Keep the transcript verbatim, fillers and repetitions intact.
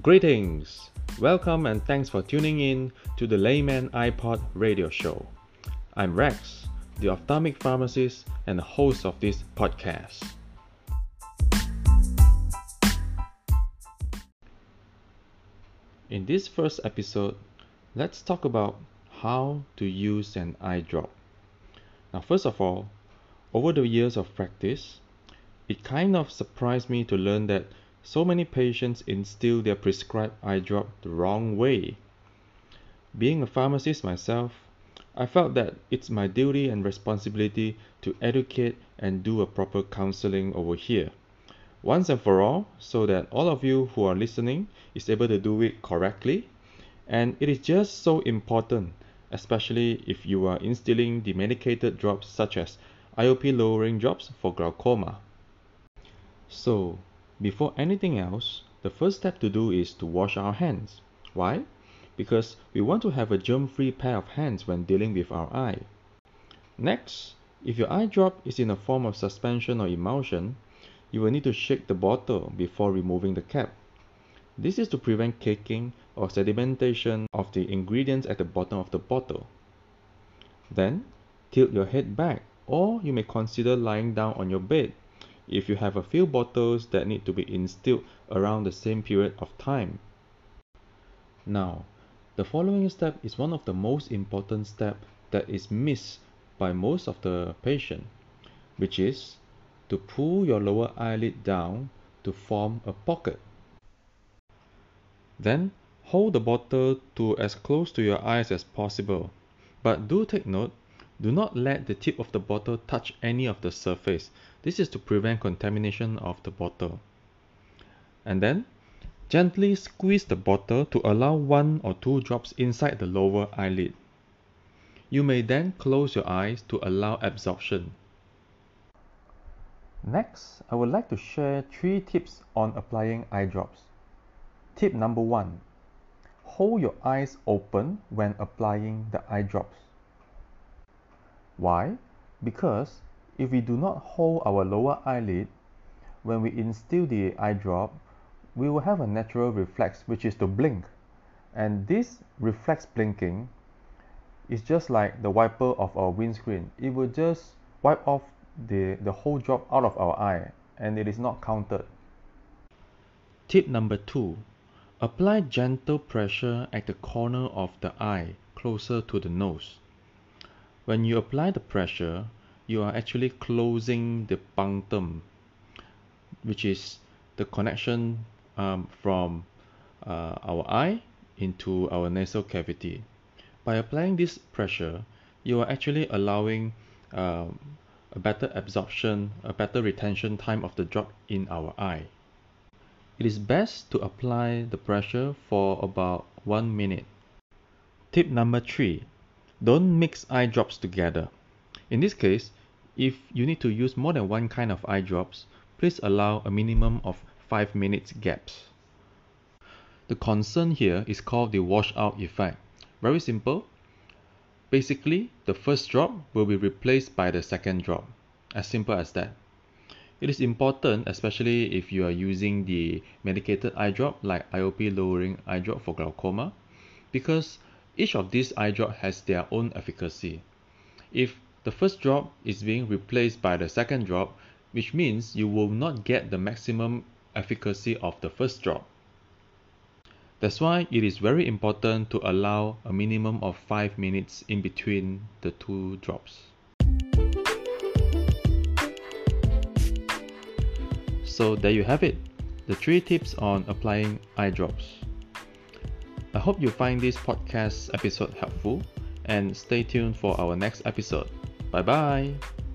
Greetings! Welcome and thanks for tuning in to the Layman iPod radio show. I'm Rex, the ophthalmic pharmacist and the host of this podcast. In this first episode, let's talk about how to use an eye drop. Now, first of all, over the years of practice, it kind of surprised me to learn that so many patients instill their prescribed eye drop the wrong way. Being a pharmacist myself, I felt that it's my duty and responsibility to educate and do a proper counseling over here, once and for all, so that all of you who are listening is able to do it correctly. And it is just so important, especially if you are instilling the medicated drops such as I O P lowering drops for glaucoma. So, before anything else, the first step to do is to wash our hands. Why? Because we want to have a germ-free pair of hands when dealing with our eye. Next, if your eye drop is in a form of suspension or emulsion, you will need to shake the bottle before removing the cap. This is to prevent caking or sedimentation of the ingredients at the bottom of the bottle. Then, tilt your head back, or you may consider lying down on your bed if you have a few bottles that need to be instilled around the same period of time. Now, the following step is one of the most important steps that is missed by most of the patient, which is to pull your lower eyelid down to form a pocket. Then, hold the bottle to as close to your eyes as possible, but do take note, do not let the tip of the bottle touch any of the surface. This is to prevent contamination of the bottle. And then, gently squeeze the bottle to allow one or two drops inside the lower eyelid. You may then close your eyes to allow absorption. Next, I would like to share three tips on applying eye drops. Tip number one, hold your eyes open when applying the eye drops. Why? Because if we do not hold our lower eyelid, when we instill the eye drop, we will have a natural reflex, which is to blink. And this reflex blinking is just like the wiper of our windscreen. It will just wipe off the, the whole drop out of our eye, and it is not counted. Tip number two, apply gentle pressure at the corner of the eye, closer to the nose. When you apply the pressure, you are actually closing the punctum, which is the connection um, from uh, our eye into our nasal cavity. By applying this pressure, you are actually allowing um, a better absorption, a better retention time of the drop in our eye. It is best to apply the pressure for about one minute. Tip number three, don't mix eye drops together. In this case, if you need to use more than one kind of eye drops, please allow a minimum of five minutes gaps. The concern here is called the washout effect. Very simple. Basically, the first drop will be replaced by the second drop. As simple as that. It is important, especially if you are using the medicated eye drop like I O P lowering eye drop for glaucoma, because each of these eye drops has their own efficacy. If the first drop is being replaced by the second drop, which means you will not get the maximum efficacy of the first drop. That's why it is very important to allow a minimum of five minutes in between the two drops. So there you have it, the three tips on applying eye drops. I hope you find this podcast episode helpful and stay tuned for our next episode. Bye bye!